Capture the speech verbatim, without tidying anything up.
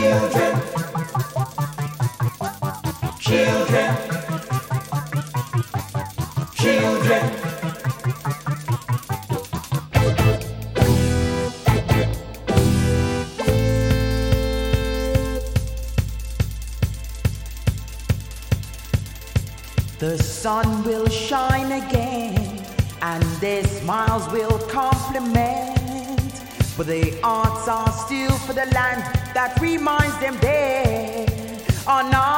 children, children. The sun will shine again, and their smiles will compliment. But the arts are still for the land that reminds them there are not.